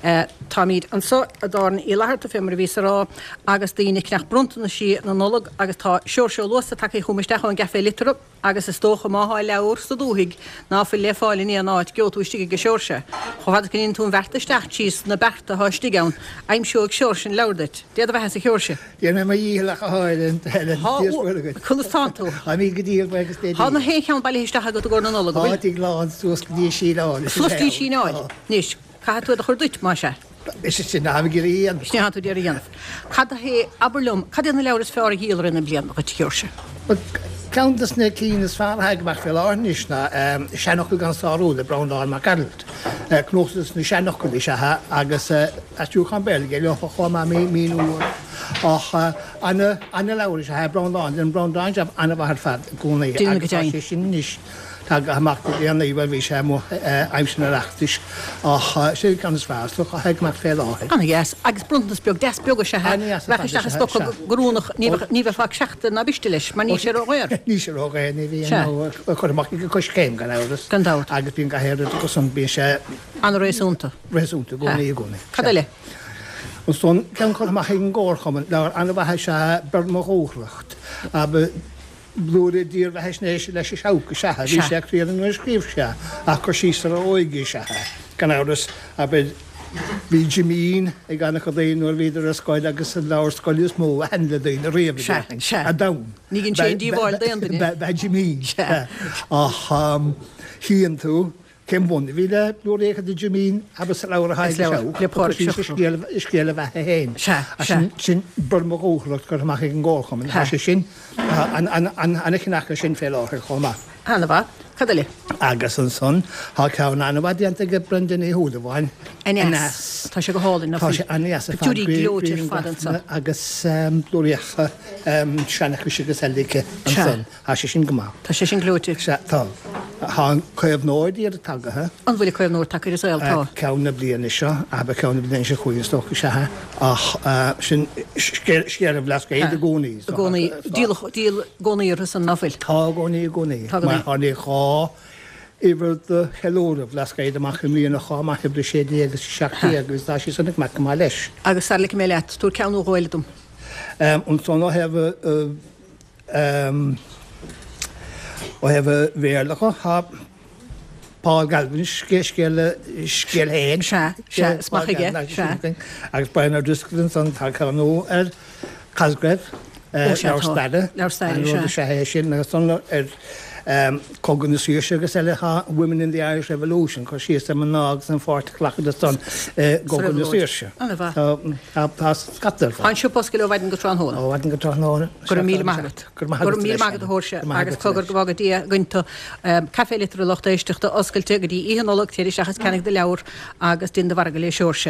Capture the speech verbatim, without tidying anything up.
Táid an so a dáin í leharta fé mar vísará agus daoine cneach brunta sí na nolog agus tá seoir seo luasta take chumisteach an gefé litre agus is tócha máthá leabhar sa dúthaig ná fi leáil í an áid geotúiste go seoirse. Chohad cinn tún bhertaisteach tíos na berta háistí ann aim seoigh seoir sin leabhart. Déad a bheit a seoirse. Dé mé mar díach a háid chutáú. A mí go díal agus dé. Há na hé chean bailíisteach go go na nolog. Háí glán sús dí síáil. Sústí síáil. Níos, Caú a chuirduit má se. Is sin ná guríon. Sneú dé dhéanamh. Cad hé aberlum, cad na leras fear híal in na blian go tíirse. Countess na cínas fearthaig mar fel ánisna seannach go gan sáú le Browndáil mar Geralt. Cnótas na seannach go se agus asúchan Belge leofa chomá mí úr ach anna leir se ha Browndáil an Browndáil jab anna bhar fad gúna agus sin níos. Tá amach an íhfuil bhí sé aimsna reachtais ach sé gan sfás lu a heag mar fé áid. Anna yes, agus bruntas beag des beag se leis sto grúnach níbh fá seachta na biste leis, mar ní sé óir. Ní sé óir ní bhí chuach go cos céim gan áras. Gan dá. Agus bíon gahéir go san bí sé an réúnta. Réúnta gúna í gúna. Cad le? Son cean chu amach an ggóir chuman le anna bheit se bermóólacht a blúre dír bheit heisnééis leis seácha se bhí sé críad an scríomh se ach chu síar a óige se gan áras a bid bhí Jimín ag ganna chu daonúir viidir a scoid agus an leir scoilús mó a henle daon a réomh a dam. Ní ginn sé díháil daon Jimín ach hían tú cem buna bhí le blúrécha de Jimín agus a leir a haid le scéile bheit a héin. sin burmóólacht gur amach an ggóchaman sé sin anna cinnacha sin fé lácha chomá. Hanna bha, cad le? Agus an son há ceann anna bh dianta go brendan í húda bháin. N.S. Tá sé go hálinn na Tá N S Túí glóir fadan agus blúrécha seannacha sigus eige an son há sé sin gomá. Tá sé sin glóir tá. Há chuibh nóid ar a tagathe. An bhfuil chuibh nóir take is eiltá. Ceanna bliana seo a be ceanna bliana se chuoin stocha sethe ach sin scéarh leas éiad a gcónaí. Gcónaí díal gcónaíar san nófuil. Tá gcónaí gcónaí. Mar tháinig chá iwwer de helóh lescaid amach mlíonna cháach bli sé agus seachtaí agus dá sí sannig me má leis. Agus sarlik mé leit tú ceanú ghiltum. Und son hef og hef verlacha ha Paul Galvin scéile scéil héin se smaige agus bainar dusclinn san tá nó ar Casgrave leirstaide sé hé sin agus son ar Cogan na Suíse agus eile ha Women in the Irish Revolution, cos sí sem an nág an fárt clacha de son Cogan na Suíse. Tá scatar. An siú poscail ó bhaidin go trán hóna. Ó bhaidin go trán hóna. Gur mí mágad. Gur mí mágad a hórse agus cogur go bhagad í gunta café litre lochta éisteachta oscailte go dí íhanolacht téidir seachas cenig de leabhar agus din de bharga le seoirse.